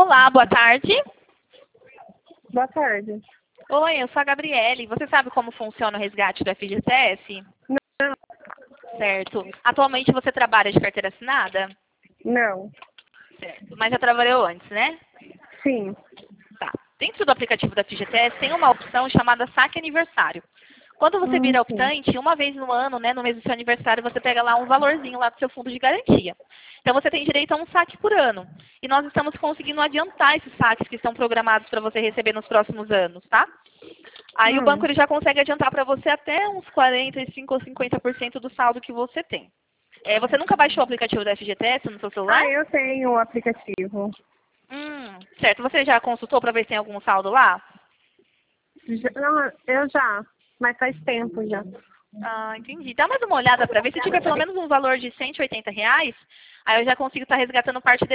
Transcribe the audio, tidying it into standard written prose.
Olá, boa tarde. Boa tarde. Oi, eu sou a Gabriele. Você sabe como funciona o resgate do FGTS? Não. Certo. Atualmente você trabalha de carteira assinada? Não. Certo. Mas já trabalhou antes, né? Sim. Tá. Dentro do aplicativo da FGTS tem uma opção chamada Saque Aniversário. Quando você vira Sim. optante, uma vez no ano, né, no mês do seu aniversário, você pega lá um valorzinho lá do seu fundo de garantia. Então você tem direito a um saque por ano. E nós estamos conseguindo adiantar esses saques que estão programados para você receber nos próximos anos, tá? Aí o banco ele já consegue adiantar para você até uns 45% ou 50% do saldo que você tem. Você nunca baixou o aplicativo da FGTS no seu celular? Eu tenho o aplicativo. Certo. Você já consultou para ver se tem algum saldo lá? Não, eu já, mas faz tempo já. Ah, entendi. Dá mais uma olhada para ver se tiver pelo menos um valor de R$ 180, aí eu já consigo estar resgatando parte